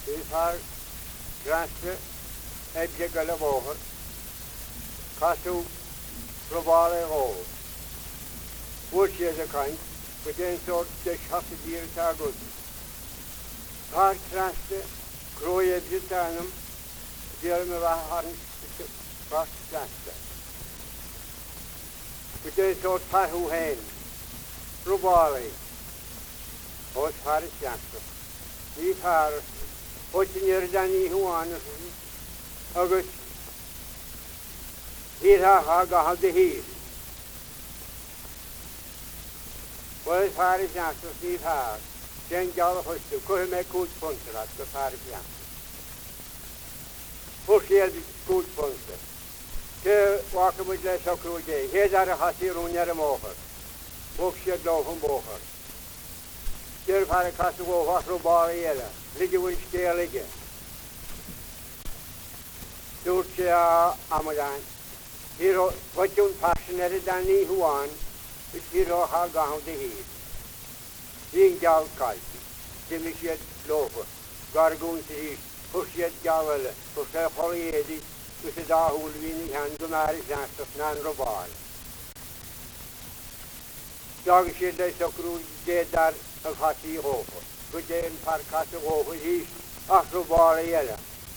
Vi har granske ebje gale våger. Kasu globale råd. Hvor skjer det kan? For den sort det sjakke dyr tar godt. Har granske grå ebje tanum. Dyr med hva har en fast granske. For den sort tar hun hen. Globale. Og har et granske. Vi har åttinjer den i hoanen. August. Hier har gehad de hier. Wat is haar is naast ons niet haar. Zijn jaren hoesten. Kun je mij goed punten laten. Dat haar is naast. Hoe zie je goed punten? Ze waken met les ook goed je. Hier daar gaat hier onder de mogen. Hoe zie je lopen mogen? Hier haar kast go wat robare jelle. Liggen we stil liggen. Doet ze Amadan. Hier wat je passionele dan niet hoan. Is hier haar gaan de hier. Ding jal kalt. Die mis je lopen. Gargun is. Hoe je javelle. Hoe ze holie die. Dus het daar hoe we niet gaan doen naar is naast of naar robare. Dag is je dat zo kroeg je daar een gaat hier over. Goed je een paar katten over is. Ach robare jelle.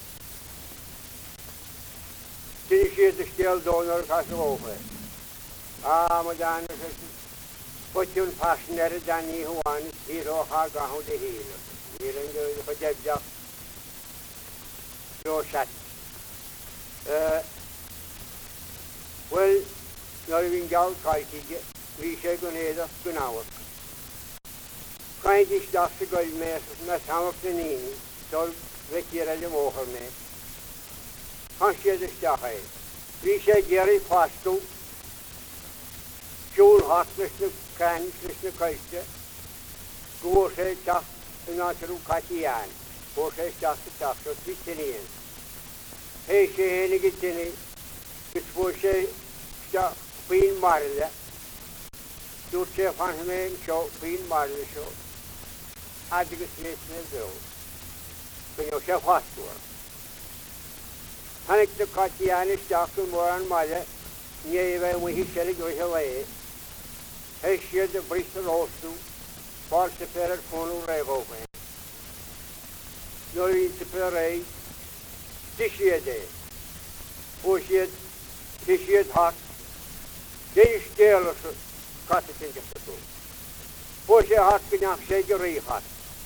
Sinds je de stil donor gaat over. Maar dan is het. Wat je een passionele dan niet hoe aan is. Hier ook haar gaan de hele. Hier in de gedepdag. Zo zat. Wel, nou in jouw kijkje. Wie zeggen nee dat genauer. Kan je die stadse goldmeesters met samen op de nien. Zo weet je er de mogen mee. Kan je de stad wie zei Jerry Pasto, Joel hartelijke kennislijke keuze, voor zij dacht een aantal Katiaan, voor zij dacht de dag zo Zwitserien. Hij zei enige dingen, dus voor zij dacht veel marle, doet zij van hem zo veel marle zo, had ik het niet meer zo. Kun je zelf vast worden. Han ik de Katiane staken moran malle, nie wij moet hier door hele. Hij schiet de Bristol Oostu, waar ze verder van u regoven. Nou in de perij, die schiet hij. Hoe schiet, die schiet hard. Die stelen ze, katten in de verdoel. Hoe ze hard genoeg zeker reeg had.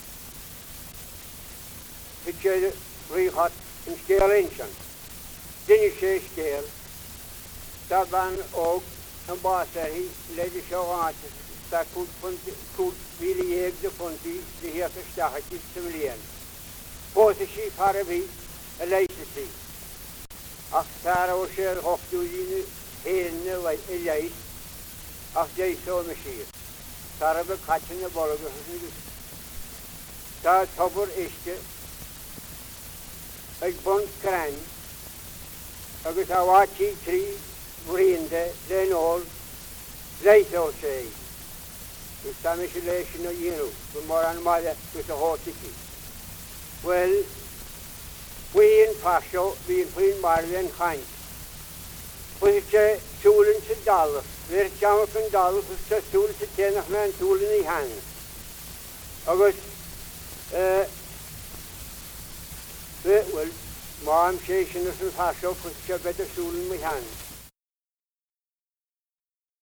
Ik zei reeg had een steel inzien. Din is je stil. Dat dan ook een baas zei, leed je zo aan. Dat goed willen je de punten die hier verstaatjes te willen. Positief hadden we een lezen zien. Als daar ook zeer hoofddoelen heel leid. Als jij zo misschien. Daar hebben we katten de bollen gezien. Dat topper is je. Ik ben kraan. Agus a wachi tri vrienden den all leid ook zei. Dus dan is je leesje nog hier nu. We mogen maar met de hoortje. Wel, we in Pasho, we in Prien Marlen gaan. We zijn toelen te dallen. We zijn van dallen, we zijn toelen te tenig met een toelen in handen. Agus, wel, maar I'm saying it's not so for the better soul in my hand.